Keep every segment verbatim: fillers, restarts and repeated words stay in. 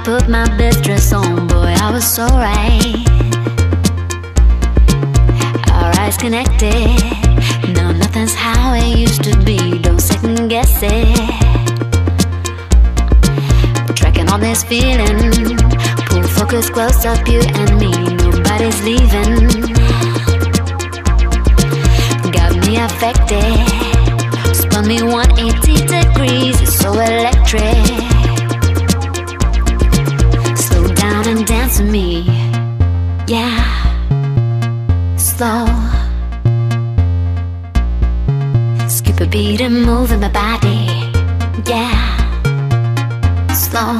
put my best dress on, boy, I was so right. Our eyes connected. No, nothing's how it used to be. Don't second guess it. Tracking on this feeling. Pull focus close up, you and me. Nobody's leaving. Got me affected. Spun me one hundred eighty degrees. It's so electric. Slow down and dance with me. Yeah. Slow. Skip a beat and move in my body. Yeah. Slow.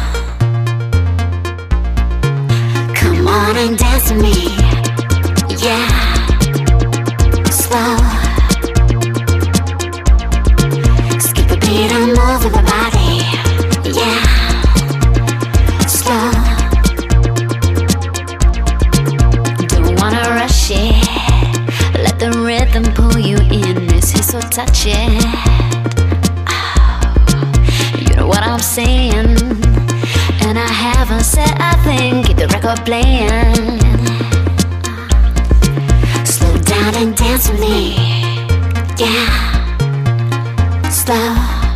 Come on and dance with me. Yeah. Slow. Skip a beat and move in my body. Yeah. Slow. Don't wanna rush it. Let the rhythm pull you in. This is so touching. Oh, you know what I'm saying. And I haven't said a thing. Keep the record playing. Slow down and dance with me. Yeah. Slow.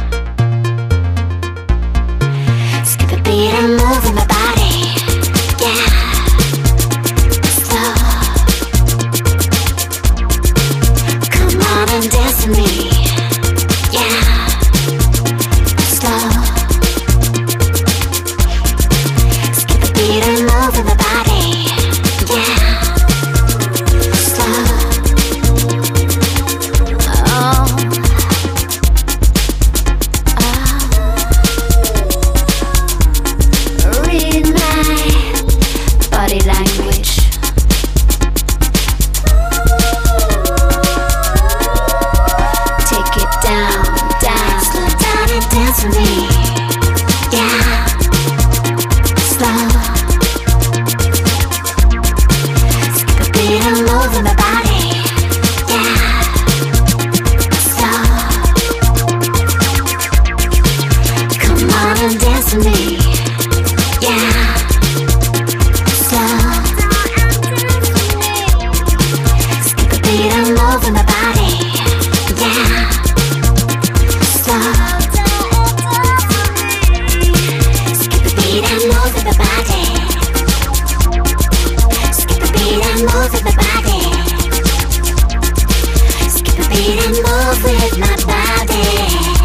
Skip a beat and move in my body. Yeah. Slow. Come on and dance with me. Yeah. Slow. Skip a beat and move in my body. Yeah. Slow. Oh. Oh. Read my body language. Take it down, down. Slow down and dance with me. Yeah. Slow. Skip a beat and move in my body. Yeah. Slow. Come on and dance with me. Yeah. Slow. Skip a beat and move in my body. Yeah. Slow. Skip a beat and move in my body. Skip a beat and move in my body. Skip a beat and move with my body.